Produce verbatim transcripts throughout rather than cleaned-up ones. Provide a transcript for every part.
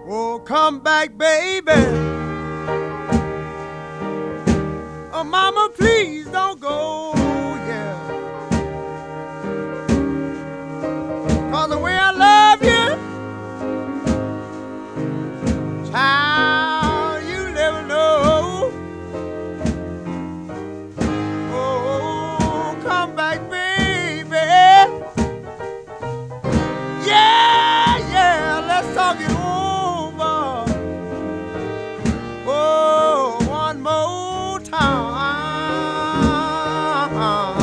Oh, come back, baby. Oh, mama, please don't go, yeah. 'Cause the way I love you, child, you never know. Oh, come back, baby. Yeah, yeah, let's talk it over. Oh, one more time.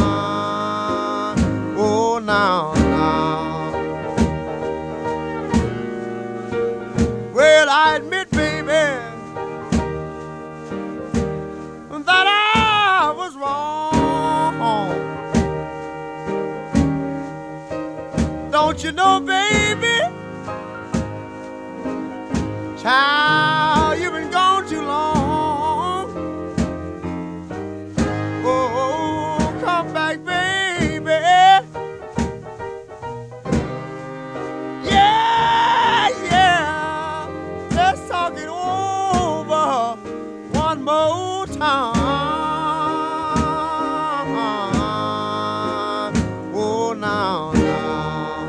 Oh, now, now. Well, I admit, baby, that I was wrong. Don't you know, baby? Child, you've been gone too long. Oh, come back, baby. Yeah, yeah. Let's talk it over one more time. Oh, now, now.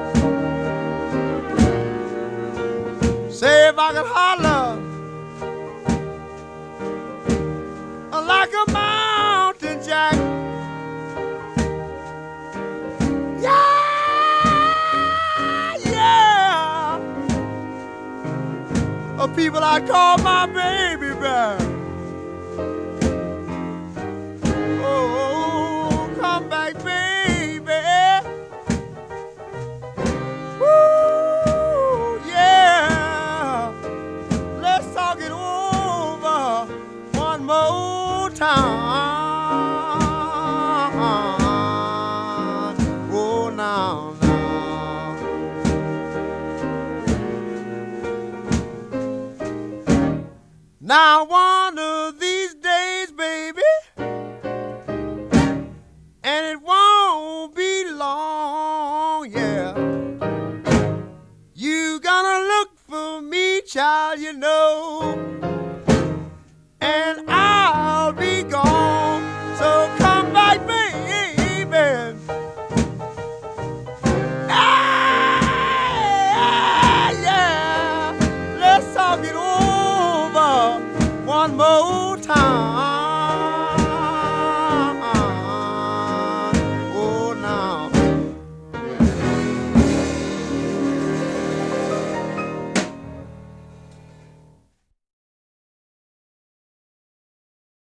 Say if I could holler like a mountain jack. Yeah, yeah. Of people I call my baby back. Oh, come back, baby. Woo, yeah. Let's talk it over one more time. Oh, now, now. Now, one of these days, baby, and it won't be long, yeah. You gonna look for me, child, you know.